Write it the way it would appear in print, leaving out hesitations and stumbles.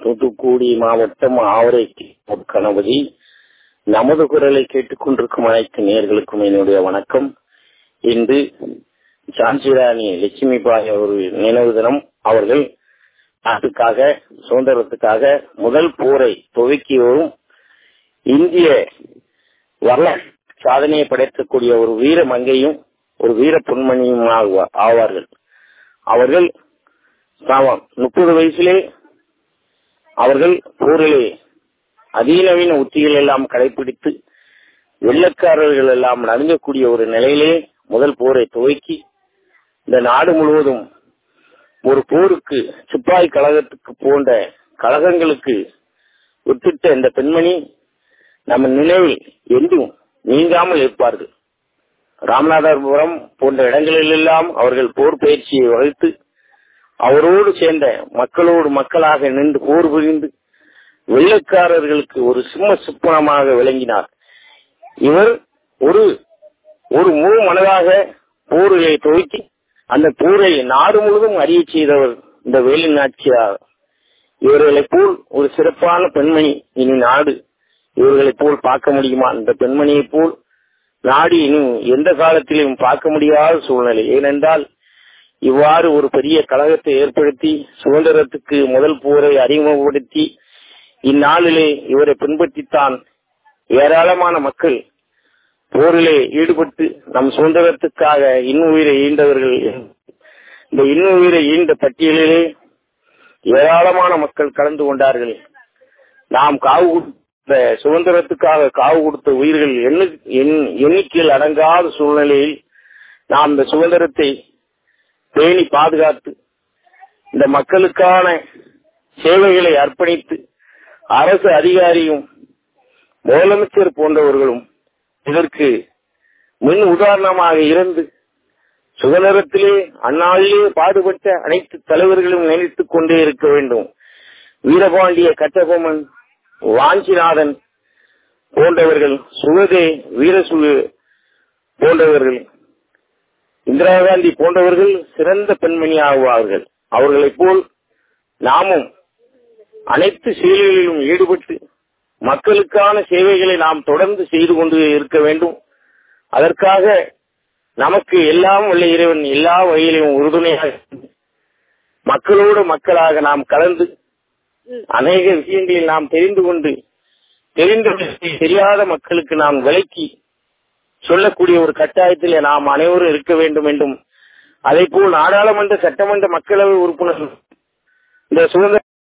தூத்துக்குடி மாவட்டம் ஆவரை கணபதி. நமது குரலை கேட்டுக் கொண்டிருக்கும் அனைத்து நேயர்களுக்கும் என்னுடைய வணக்கம். இன்று ஜான்சிராணி லட்சுமிபாய் அவர்கள் நினைவு தினம். அவர்கள் நாட்டுக்காக சுதந்திரத்துக்காக முதல் போரை துவக்கி வரும் இந்திய வரலாற்று சாதனையை படைக்கக்கூடிய ஒரு வீர மங்கையும் ஒரு வீர பொன்மணியும் ஆவார்கள். அவர்கள் 30 வயசிலே அவர்கள் போரிலே அதிநவீன உத்திகள் எல்லாம் கடைபிடித்து வெள்ளக்காரர்கள் எல்லாம் நடுங்கக்கூடிய ஒரு நிலையிலே முதல் போரை துவக்கி இந்த நாடு முழுவதும் ஒரு போருக்கு சிப்பாய் கழகத்துக்கு போன்ற கழகங்களுக்கு வித்திட்ட இந்த பெண்மணி நம்ம நினைவில் என்றும் நீங்காமல் இருப்பார்கள். ராமநாதபுரம் போன்ற இடங்களிலெல்லாம் அவர்கள் போர் பயிற்சியை வகுத்து அவரோடு சேர்ந்த மக்களோடு மக்களாக நின்று போர் புரிந்து வெள்ளைக்காரர்களுக்கு ஒரு சிம்ம சுப்பனமாக விளங்கினார். இவர் ஒரு முழு மனதாக போரை துவக்கி அந்த போரை நாடு முழுவதும் அறிய செய்தவர் இந்த வேலு நாச்சியார். இவர்களை போல் ஒரு சிறப்பான பெண்மணி இனி நாடு இவர்களை போல் பார்க்க முடியுமா? இந்த பெண்மணியை போல் நாடு இன்னும் எந்த காலத்திலும் பார்க்க முடியாத சூழ்நிலை. ஏனென்றால் இவ்வாறு ஒரு பெரிய கழகத்தை ஏற்படுத்தி சுதந்திரத்துக்கு முதல் போரை அறிமுகப்படுத்தி இந்நாளிலே இவரை பின்பற்றித்தான் ஏராளமான மக்கள் போரிலே ஈடுபட்டு நம் சுதந்திரத்துக்காக இன்னுயிரை ஈண்டவர்கள். இந்த இன்னுயிரை ஈண்ட பட்டியலிலே ஏராளமான மக்கள் கலந்து கொண்டார்கள். நாம் சுதந்திரத்துக்காக காவு கொடுத்த உயிர்கள் எண்ணிக்கையில் அடங்காத சூழ்நிலையில் நாம் இந்த சுதந்திரத்தை பேணி பாதுகாத்து இந்த மக்களுக்கான சேவைகளை அர்ப்பணித்து அரசு அதிகாரியும் முதலமைச்சர் போன்றவர்களும் இதற்கு முன் உதாரணமாக இருந்து சுதந்திரத்திலே அந்நாளிலே பாடுபட்ட அனைத்து தலைவர்களும் நினைத்துக் கொண்டே இருக்க வேண்டும். வீரபாண்டிய கட்டபொம்மன், வாஞ்சிநாதன் போன்றவர்கள், சுகதே வீரசுகு போன்றவர்கள், இந்திரா காந்தி போன்றவர்கள் சிறந்த பெண்மணி ஆகுவார்கள். அவர்களைப் போல் நாமும் அனைத்து செயல்களிலும் ஈடுபட்டு மக்களுக்கான சேவைகளை நாம் தொடர்ந்து செய்து கொண்டு இருக்க வேண்டும். அதற்காக நமக்கு எல்லாம் உள்ள இறைவன் எல்லா வகையிலும் உறுதுணையாக மக்களோடு மக்களாக நாம் கலந்து அநேக விஷயங்களில் நாம் தெரிந்து கொண்டு தெரியாத மக்களுக்கு நாம் விளக்கி சொல்லக்கூடிய ஒரு கட்டாயத்தில் நாம் அனைவரும் இருக்க வேண்டும் என்றும், அதே போல் நாடாளுமன்ற சட்டமன்ற மக்களவை உறுப்பினர்கள் இந்த சுதந்திர